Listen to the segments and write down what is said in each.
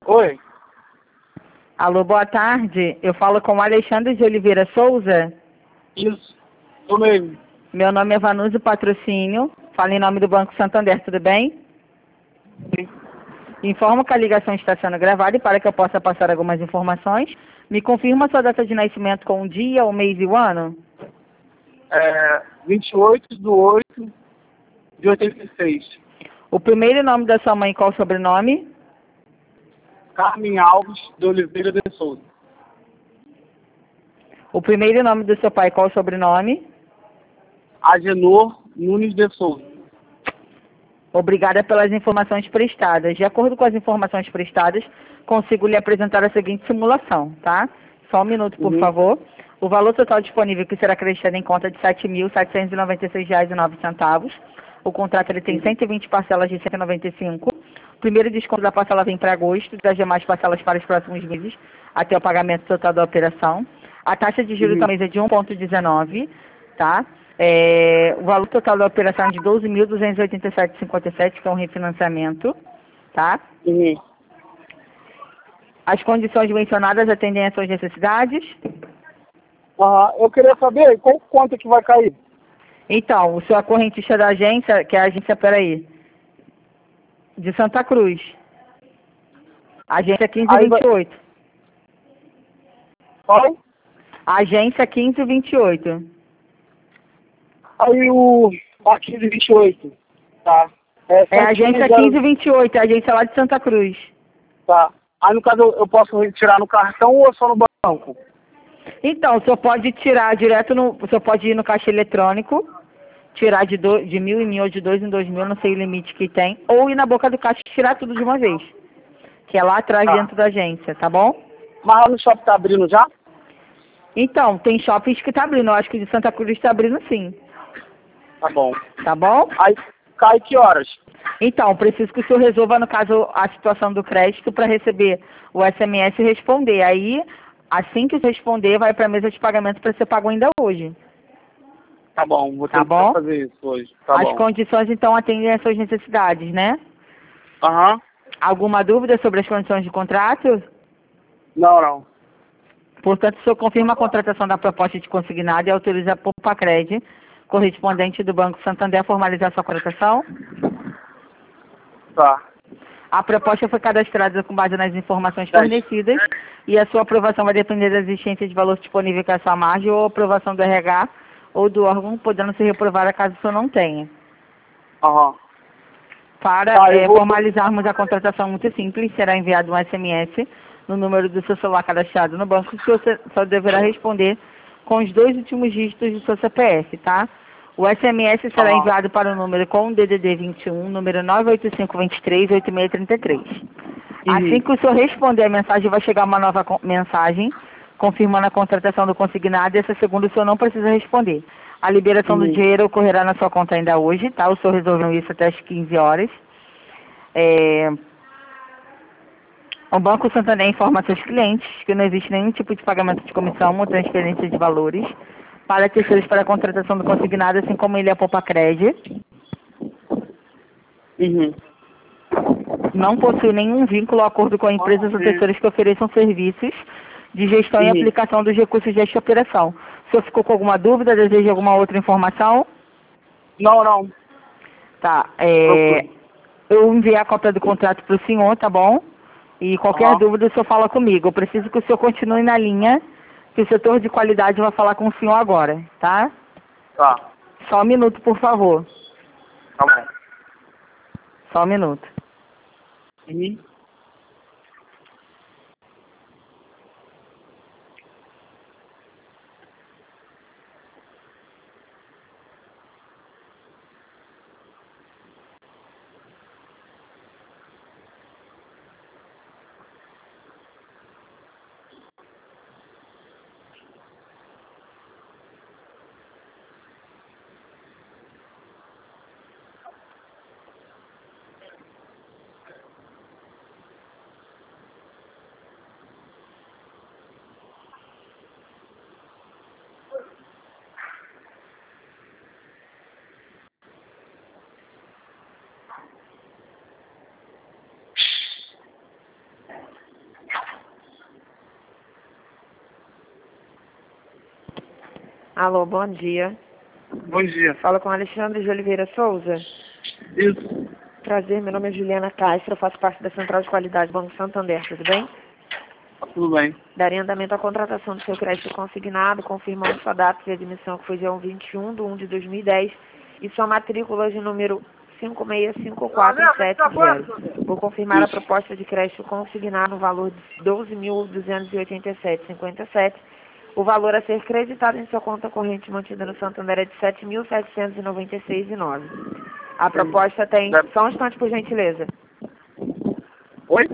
Oi, Alô, boa tarde. Eu falo com Alexandre de Oliveira Souza. isso, eu mesmo. Meu nome é Vanusa Patrocínio. Falo em nome do Banco Santander, tudo bem? Sim. Informo que a ligação está sendo gravada e para que eu possa passar algumas informações, me confirma sua data de nascimento com o dia, o mês e o ano? 28/8/86. O primeiro nome da sua mãe, qual o sobrenome? Carmen Alves de Oliveira de Souza. O primeiro nome do seu pai, qual o sobrenome? Agenor Nunes de Souza. Obrigada pelas informações prestadas. De acordo com as informações prestadas, consigo lhe apresentar a seguinte simulação, tá? Só um minuto, por favor. O valor total disponível que será acreditado em conta é de R$ 7.796,09. O contrato ele tem 120 parcelas de 195. O primeiro desconto da parcela vem para agosto, das demais parcelas para os próximos meses, até o pagamento total da operação. A taxa de juros da mesa é de 1,19, tá? O valor total da operação é de 12.287,57, que é um refinanciamento, tá? As condições mencionadas atendem às suas necessidades. Eu queria saber quanto que vai cair. Então, o seu correntista da agência, que é a agência, peraí, de Santa Cruz. Agência Aí vai... 1528. Qual? Agência 1528. Aí o 1528. Tá. É a agência 1528, é a agência lá de Santa Cruz. Tá. Aí no caso eu posso retirar no cartão ou só no banco? Então, o senhor pode tirar direto no... O senhor pode ir no caixa eletrônico, tirar de 1.000 em 1.000 ou de 2 em 2.000, não sei o limite que tem, ou ir na boca do caixa e tirar tudo de uma vez, que é lá atrás dentro da agência, tá bom? Mas lá no shopping tá abrindo já? Então, tem shoppings que tá abrindo, eu acho que de Santa Cruz tá abrindo sim, Tá bom. tá bom? Aí cai que horas? Então, preciso que o senhor resolva, no caso, a situação do crédito para receber o SMS e responder. Aí, assim que o senhor responder, vai para a mesa de pagamento para ser pago ainda hoje. Tá bom, vou Tá tentar bom? fazer isso hoje. Tá As bom. condições, então, atendem às suas necessidades, né? Aham. Alguma dúvida sobre as condições de contrato? Não. Portanto, o senhor confirma a contratação da proposta de consignado e autoriza a Poupa-Cred, correspondente do Banco Santander, a formalizar sua contratação? Tá. A proposta foi cadastrada com base nas informações 10. fornecidas e a sua aprovação vai depender da existência de valor disponível com a sua margem ou aprovação do RH ou do órgão, podendo ser reprovada caso o senhor não tenha. Aham. Para Tá, eu vou... formalizarmos a contratação muito simples, será enviado um SMS no número do seu celular cadastrado no banco, que você só deverá responder com os 2 últimos dígitos do seu CPF, tá? O SMS será Aham. enviado para o número com o DDD 21, número 98523-8633. Assim que o senhor responder a mensagem, vai chegar uma nova mensagem confirmando a contratação do consignado e essa segunda o senhor não precisa responder. A liberação do dinheiro ocorrerá na sua conta ainda hoje, tá? O senhor resolveu isso até as 15 horas. O Banco Santander informa seus clientes que não existe nenhum tipo de pagamento de comissão ou transferência de valores para terceiros para a contratação do consignado, assim como ele é a Poupa-Cred. Não possui nenhum vínculo ou acordo com empresas ou terceiros que ofereçam serviços de gestão e aplicação dos recursos desta operação. O senhor ficou com alguma dúvida? Deseja alguma outra informação? Não. Tá. Eu enviei a cópia do contrato para o senhor, tá bom? E qualquer dúvida o senhor fala comigo. Eu preciso que o senhor continue na linha, que o setor de qualidade vai falar com o senhor agora, tá? Tá. Só um minuto, por favor. Tá bom. Só um minuto. Alô, bom dia. Bom dia. Fala com Alexandre de Oliveira Souza. Isso. Prazer, meu nome é Juliana Castro, eu faço parte da Central de Qualidade do Banco Santander, tudo bem? Tudo bem. Darei andamento à contratação do seu crédito consignado, confirmando sua data de admissão, que foi dia 21/1/2010, e sua matrícula de número 5654770. Vou confirmar a proposta de crédito consignado no valor de R$ 12.287,57. O valor a ser creditado em sua conta corrente mantida no Santander é de R$ 7.796,09. A proposta tem... Só um instante, por gentileza. Oi?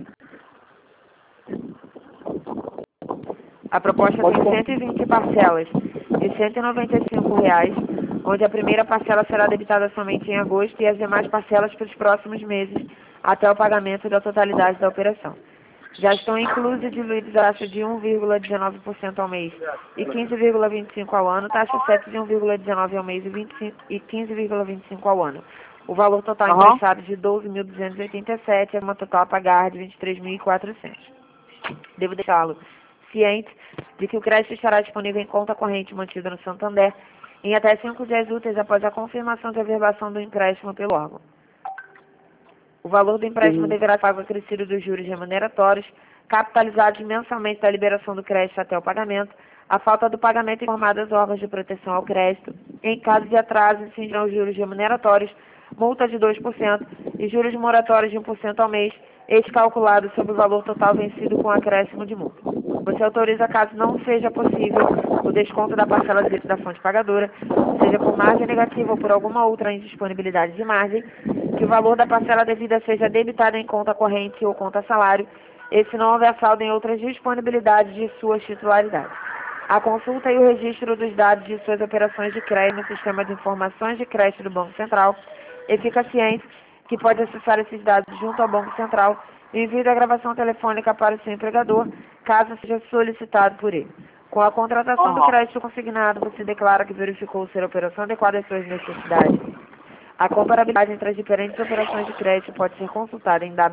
A proposta tem 120 parcelas de R$ 195,00, onde a primeira parcela será debitada somente em agosto e as demais parcelas para os próximos meses, até o pagamento da totalidade da operação. Já estão inclusos e diluídos a taxa de 1,19% ao mês e 15,25% ao ano, taxa 7 de 1,19% ao mês e 15,25% ao ano. O valor total emprestado de R$ 12.287 é uma total a pagar de R$ 23.400. Devo deixá-lo ciente de que o crédito estará disponível em conta corrente mantida no Santander em até 5 dias úteis após a confirmação de averbação do empréstimo pelo órgão. O valor do empréstimo deverá ser pago acrescido dos juros remuneratórios, capitalizados mensalmente da liberação do crédito até o pagamento. A falta do pagamento informada aos órgãos de proteção ao crédito. Em caso de atraso, incidirão os juros remuneratórios, multa de 2% e juros moratórios de 1% ao mês, este calculado sobre o valor total vencido com acréscimo de multa. Você autoriza, caso não seja possível, o desconto da parcela da fonte pagadora, seja por margem negativa ou por alguma outra indisponibilidade de margem, que o valor da parcela devida seja debitado em conta corrente ou conta salário, e se não houver saldo em outras disponibilidades de suas titularidades. A consulta e o registro dos dados de suas operações de crédito no Sistema de Informações de Crédito do Banco Central, e fica ciente que pode acessar esses dados junto ao Banco Central e envio da gravação telefônica para o seu empregador, caso seja solicitado por ele. Com a contratação do crédito consignado, você declara que verificou ser a operação adequada às suas necessidades. A comparabilidade entre as diferentes operações de crédito pode ser consultada em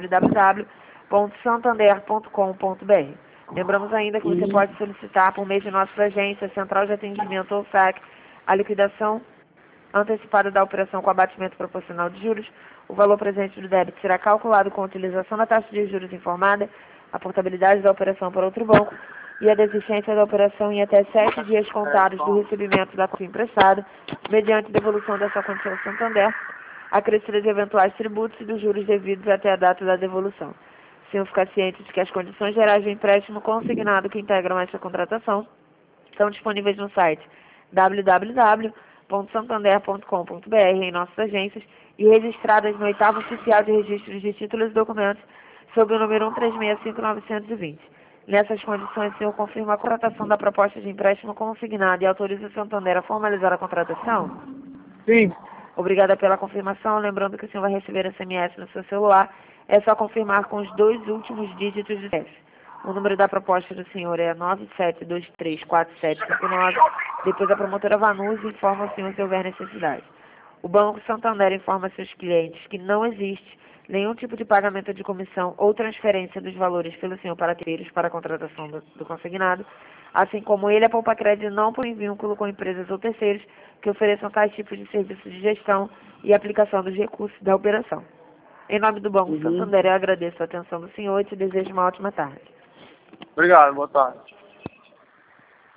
www.santander.com.br. Lembramos ainda que você pode solicitar, por meio de nossa agência, Central de Atendimento ou SAC, a liquidação antecipada da operação com abatimento proporcional de juros. O valor presente do débito será calculado com a utilização da taxa de juros informada, a portabilidade da operação para outro banco e a desistência da operação em até 7 dias contados do recebimento da cópia emprestada, mediante devolução dessa condição ao Santander, acrescida de eventuais tributos e dos juros devidos até a data da devolução. Senhor ficar ciente de que as condições gerais do empréstimo consignado que integram esta contratação estão disponíveis no site www.santander.com.br em nossas agências e registradas no 8º Oficial de Registros de Títulos e Documentos sob o número 1365920. Nessas condições, o senhor confirma a contratação da proposta de empréstimo consignado e autoriza o Santander a formalizar a contratação? Sim. Obrigada pela confirmação. Lembrando que o senhor vai receber SMS no seu celular. É só confirmar com os 2 últimos dígitos do CEP. O número da proposta do senhor é 97234759. Depois a promotora Vanusa informa o senhor se houver necessidade. O Banco Santander informa seus clientes que não existe nenhum tipo de pagamento de comissão ou transferência dos valores pelo senhor para terceiros para a contratação do consignado, assim como ele, a Poupa Crédito, não põe vínculo com empresas ou terceiros que ofereçam tais tipos de serviços de gestão e aplicação dos recursos da operação. Em nome do Banco Santander, eu agradeço a atenção do senhor e te desejo uma ótima tarde. Obrigado, boa tarde.